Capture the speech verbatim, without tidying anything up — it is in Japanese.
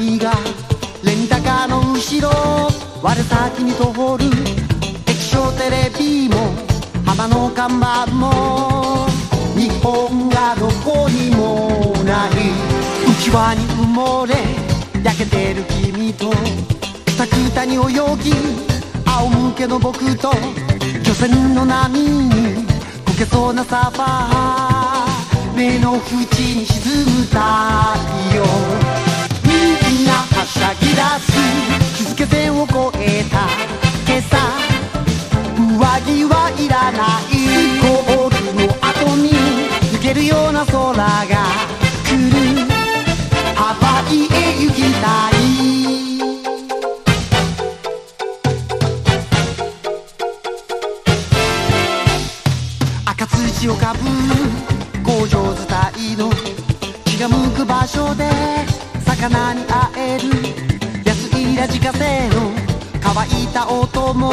波がレンタカーの後ろ我先に通る液晶テレビも浜の看板も日本がどこにもない浮き輪に埋もれ焼けてる君とくたくたに泳ぎ仰向けの僕と漁船の波にこけそうなサーファー目の縁に沈む太陽みんなはしゃぎ出す日付線を越えた今朝上着はいらないゴールの後に抜けるような空が来るハワイへ行きたい赤土をかぶる工場伝いの気が向く場所で魚に会える安いラジカセの乾いた音も